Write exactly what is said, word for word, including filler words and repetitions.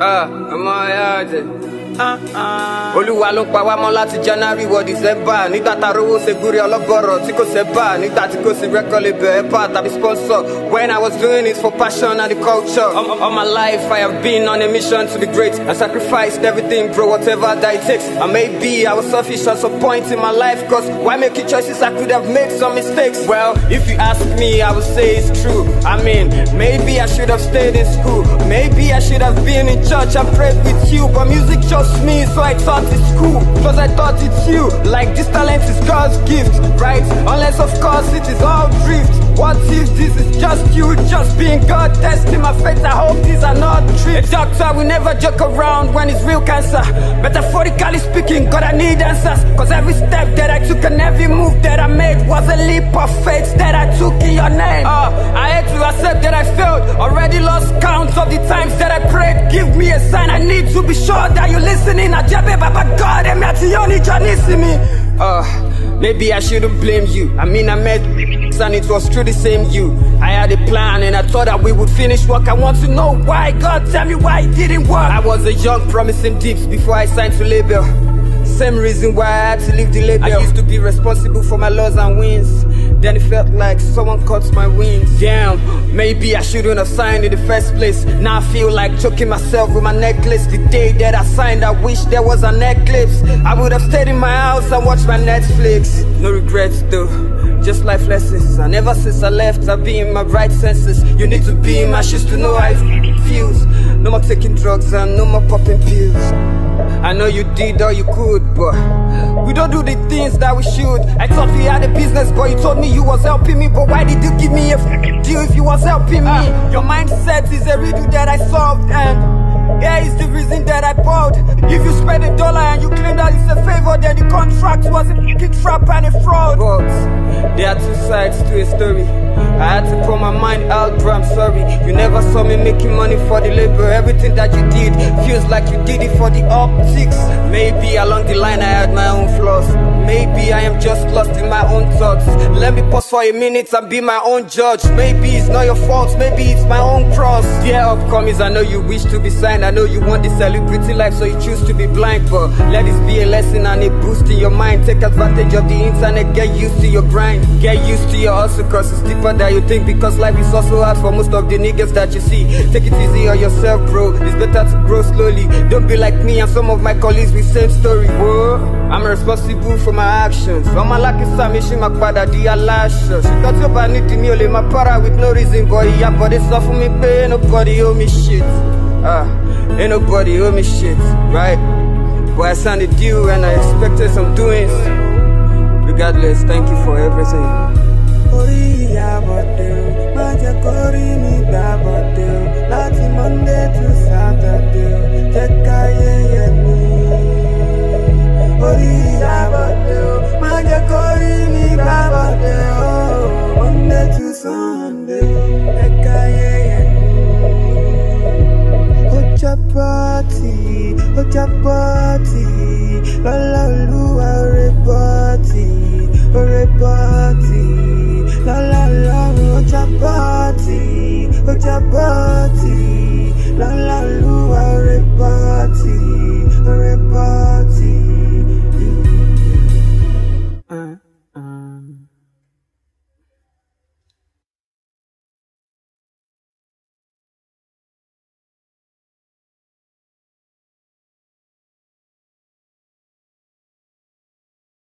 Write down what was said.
Ah, ọmọ ya jẹ. Olúwa ló pa wá mọ́ láti January wọ December. Nígbà tá rówó ṣe gúrí ọlọ́gọ́rọ̀ tí kò sẹ́bà. Nígbà tí kò sí record label ẹ̀pà tàbí sponsor. When I was doing it for passion and the culture. All, all my life I have been on a mission to be great. I sacrificed everything, bro, whatever that it takes. And maybe I was selfish at some point in my life. Cause why making choices I could have made some mistakes? Well, if you ask me, I would say it's true. I mean, maybe I should have stayed in school. Maybe I should have been in church and prayed with you. But music chose me, so I thought it's cool. Cause I thought it's you. Like this talent is God's gift, right? Unless of course it is all drift. What if this is just you, just being God, testing my faith? I hope these are not tricks. A doctor will never joke around when it's real cancer. Metaphorically speaking, God, I need answers. Cause every step that I took and every move that I made was a leap of faith that I took in your name. uh, I had to accept that I failed. Already lost count of the times that I prayed. Give me a sign, I need to be sure that you're listening. Ajabe Baba God, I'm at the only me. Uh, maybe I shouldn't blame you. I mean, I met and it was true the same you. I had a plan and I thought that we would finish work. I want to know why. God, tell me why it didn't work. I was a young promising deeps before I signed to label. Same reason why I had to leave the label. I used to be responsible for my loss and wins. Then it felt like someone cut my wings. Damn, maybe I shouldn't have signed in the first place. Now I feel like choking myself with my necklace. The day that I signed, I wish there was an eclipse. I would have stayed in my house and watched my Netflix. No regrets though, just life lessons. And ever since I left, I've been in my right senses. You need to be in my shoes to know how it feels. No more taking drugs and no more popping pills. I know you did all you could, but we don't do the things that we should. I thought we had a business, but you told me you was helping me. But why did you give me a f***ing deal if you was helping me? Uh, your mindset is a riddle that I solved, and yeah, it's the reason that I bought. If you spend a dollar and you claim that it's a favor, then the contract was a f***ing trap and a fraud. But there are two sides to a story. I had to pour my mind out, bro, I'm sorry. You never saw me making money for the labor. Everything that you did feels like you did it for the optics. Maybe along the line I had my own flaws. Maybe I am just lost in my own thoughts. Let me pause for a minute and be my own judge. Maybe it's not your fault, maybe it's my own cross. Dear upcomings, I know you wish to be signed. I know you want the celebrity life, so you choose to be blind. But let this be a lesson and a boost in your mind. Take advantage of the internet, get used to your grind. Get used to your hustle, cause it's deeper than you think. Because life is also hard for most of the niggas that you see. Take it easy on yourself, bro. It's better to grow slowly. Don't be like me and some of my colleagues with same story. Whoa, I'm responsible for my actions. All my lucky Sammy, she my father, the Alasha. She got your bad to me, only my para with no reason. Boy, yeah, but it's off for me, pay. Nobody owe me shit. Ah, ain't nobody owe me shit, right? Boy, I signed a deal and I expected some doings. Regardless, thank you for everything. Láti Monday to Saturday, jẹ́ káyé yẹ mí. Orí àbọ̀dé o, má jẹ́ kó rí mi gbàbọ̀dé o. Monday to Sunday, jẹ́ káyé yẹ mí. Ó jẹ́ pọ́ọ̀tì, ó jẹ́ pọ́ọ̀tì, lọ́lá Olúwa rẹ̀ pọ́ọ̀tì, ó rẹ̀ pọ́ọ̀tì, lọ́lá Ọlọ́run ó jẹ́ pọ́ọ̀tì. Ojabati, la la la.